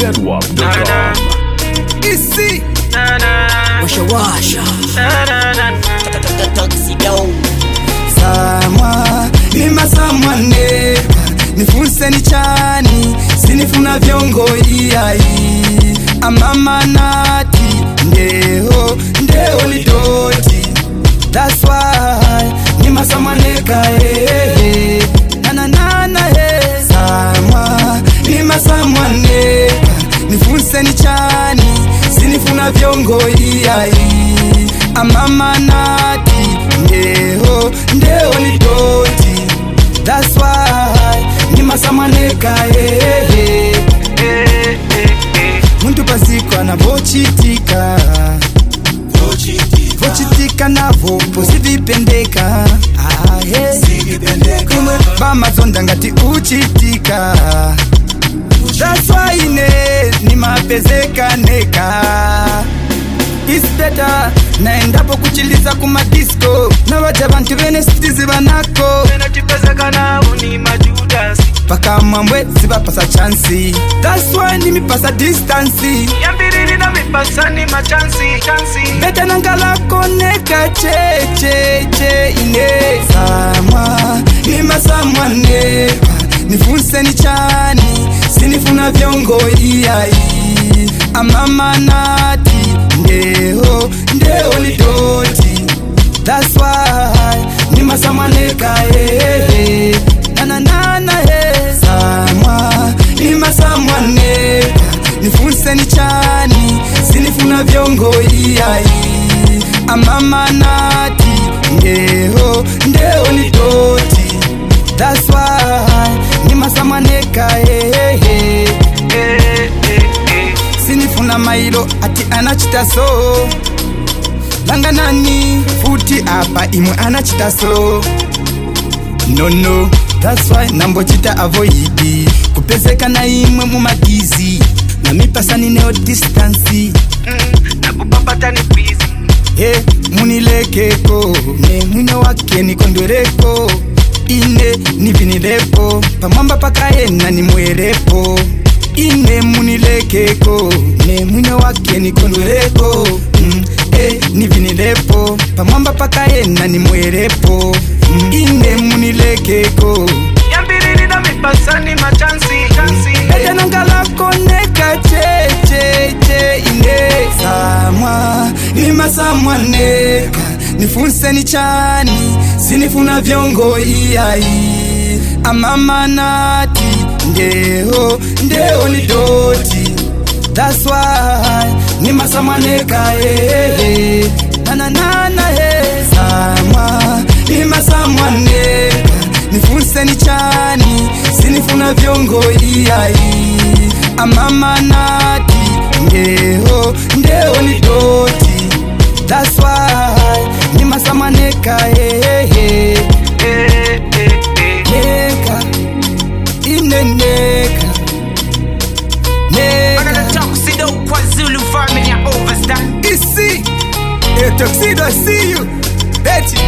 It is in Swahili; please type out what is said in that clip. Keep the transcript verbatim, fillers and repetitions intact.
zedwap dot com. Easy. Washa washa. Tuxedo. Samwa nima samwa neka nifunse ni chani sinifuna vyongo iyai amama nati ndeho ndeho lidoti. That's why nima samwa neka eh na na na na eh. Samwa nima samwa neka nifunse ni chani sinifuna vyongo iyai amama nati ndeho ndeho lidoti. That's why nima samwa neka eh eh eh eh. Muntu pasiko na bochitika bochitika bochitika navo posivipendeka ah hey sivipendeka kumwe bamazonda ngati uchitika. That's why ine nimapezeka neka. It's better naendapo kuchiliza kuma disco na wacha bantu bene stizi banako bena tipezeka nao ni majudas paka mamwe sibapasa chansi. That's why nimipasa distance yambiriri na mipasa ni machansi chansi beta nangala koneka che che che ine. Samwa nima samwa neka nifunse ni chani sinifuna vyongo iyai amama nati ndeho ndeho lidoti. That's why nima samwa neka eh eh na na na na eh. Samwa nima samwa neka nifunse ni chani sinifuna vyongo iyai amama nati ndeho ndeho lidoti. That's why nima samwa neka eh eh eh eh. Sinifuna mailo ati anachita so langa nani futi apa imwe anachita so no no. That's why nambo chita avoidi kupezeka na imwe mumagizi na mipasa ni neo distance mm, na kupapata ni busy eh hey, munilekeko ne mwine wake nikondwereko ine nivinilepo pamwamba pakaena ni mwerepo ine munilekeko ne mwine wake nikondwereko mm, eh nivinilepo pamwamba pakaena ni mwerepo mm, ine munilekeko yambiriri na mipasa ni machansi chansi ete nangala koneka che che che ine. Samwa nima samwa neka nifunse ni chani sinifuna vyongo iyai amama nati ndeho ndeho lidoti. That's why nima samwa neka eh eh na na na na eh. Samwa nima samwa neka nifunse ni chani sinifuna vyongo iyai amama nati ndeho ndeho lidoti. That's why nima samwa neka eh eh eh eh. Neka ine neka neka. Another Tuxedo kwa Zulu family overstand. Easy. Hey, Tuxedo, I see you. Betty.